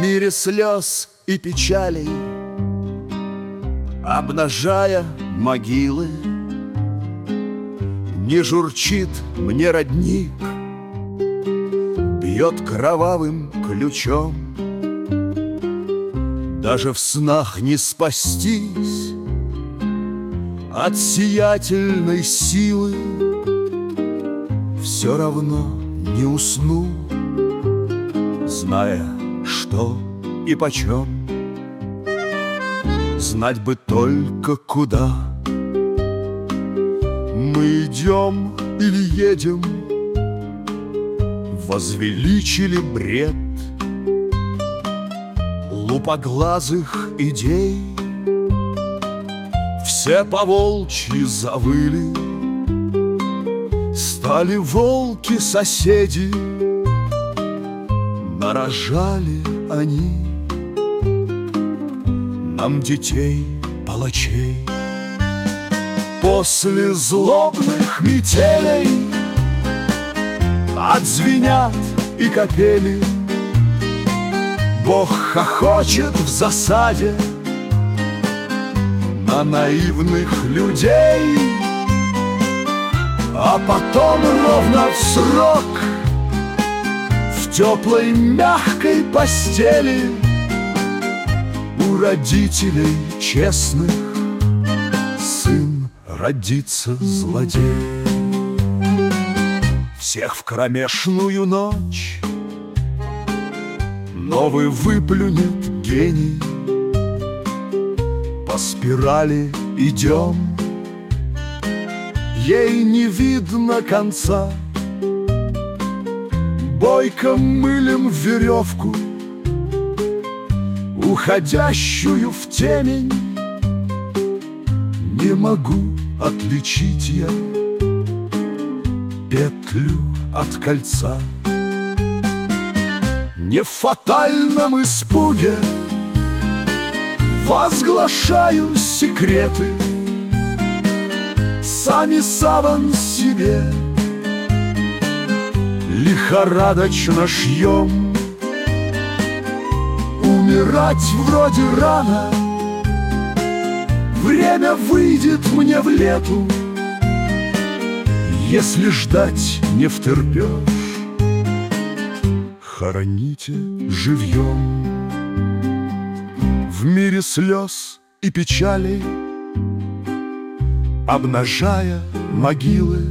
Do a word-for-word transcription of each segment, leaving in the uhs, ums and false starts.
мире слез и печалей, обнажая могилы, не журчит мне родник, бьет кровавым ключом. Даже в снах не спастись от сиятельной силы, все равно не усну, зная, что и почем. Знать бы только, куда мы идем или едем. Возвеличили бред лупоглазых идей. Все по-волчьи завыли, стали волки-соседи. Нарожали они нам детей палачей. После злобных метелей отзвенят и капели. Бог хохочет в засаде на наивных людей. А потом ровно в срок в теплой мягкой постели у родителей честных сын родится злодей. Всех в кромешную ночь новый выплюнет гений. По спирали идем, ей не видно конца. Бойко мылем веревку, уходящую в темень. Не могу отличить я петлю от кольца. Не в фатальном испуге возглашаю секреты, сами саван себе лихорадочно шьем. Умирать вроде рано, время выйдет мне в лету. Если ждать не втерпешь, хороните живьем. В мире слез и печалей, обнажая могилы,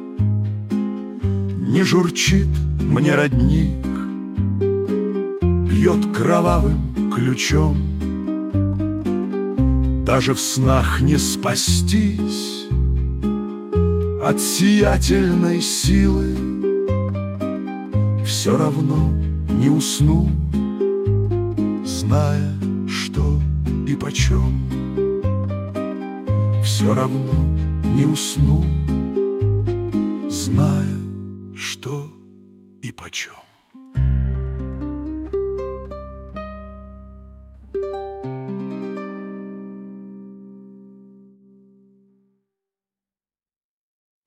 не журчит мне родник, бьет кровавым ключом. Даже в снах не спастись от сиятельной силы, все равно не усну, зная, что и почем. Все равно не усну, зная, что и почем.